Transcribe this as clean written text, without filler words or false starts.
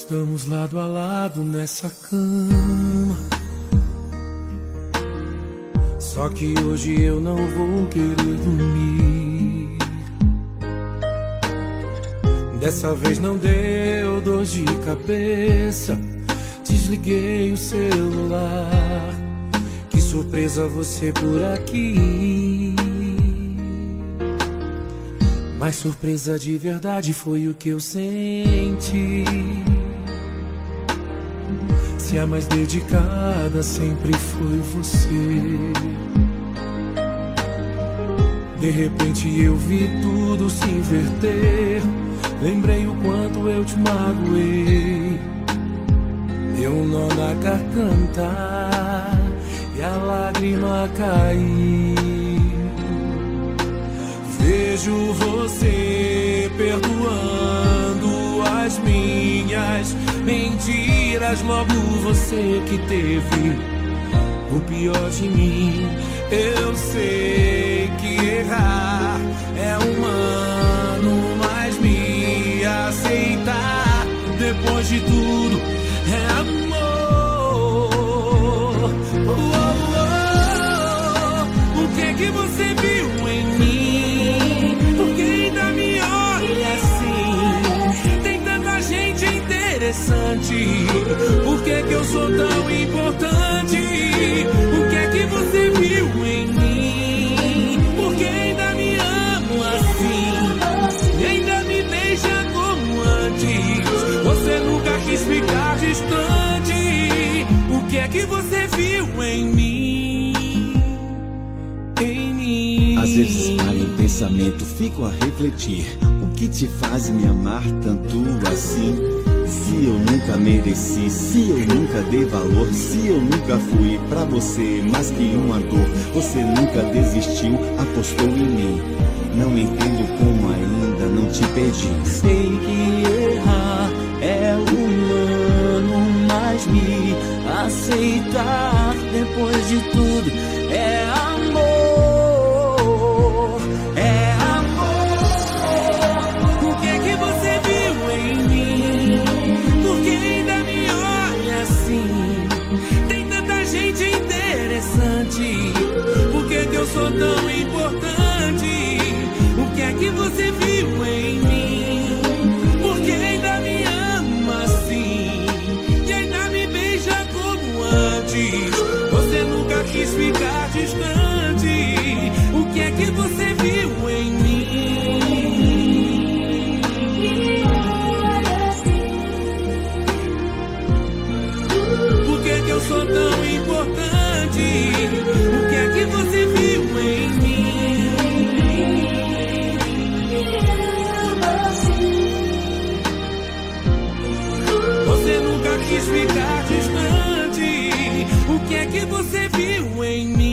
estamos lado a lado nessa cama. Só que hoje eu não vou querer dormir. Dessa vez não deu dor de cabeça. Desliguei o celular. Que surpresa você por aqui. Mas surpresa de verdade foi o que eu senti. Se a mais dedicada sempre foi você. De repente eu vi tudo se inverter. Lembrei o quanto eu te magoei. Deu um nó na garganta e a lágrima caiu. Vejo você perdoando as minhas mentiras. Logo você que teve o pior de mim. Eu sei que errar é humano, mas me aceitar depois de tudo é amor. O que é que você viu em mim? Por que ainda me olha assim? Tem tanta gente interessante. Por que que eu sou tão importante? O que é que você viu em mim? Por que ainda me amo assim? E ainda me beija como antes? Você nunca quis ficar distante. O que é que você viu em mim? Em mim. Às vezes paro em pensamento, fico a refletir. O que te faz me amar tanto assim? Se eu nunca mereci, se eu nunca dei valor, se eu nunca fui pra você mais que uma dor. Você nunca desistiu, apostou em mim. Não entendo como ainda não te pedi. Sei que errar é humano, mas me aceitar depois de tudo é amor. É amor. O que é que você viu em mim? Por que ainda me olha assim? Tem tanta gente interessante. Por que que eu sou tão importante? O que é que você viu em mim? Por que ainda me ama assim? E ainda me beija como antes? Você nunca quis ficar distante. O que é que você viu em mim? Por que que eu sou tão importante? O que é que você viu em mim? Você nunca quis ficar distante. O que é que você viu em mim?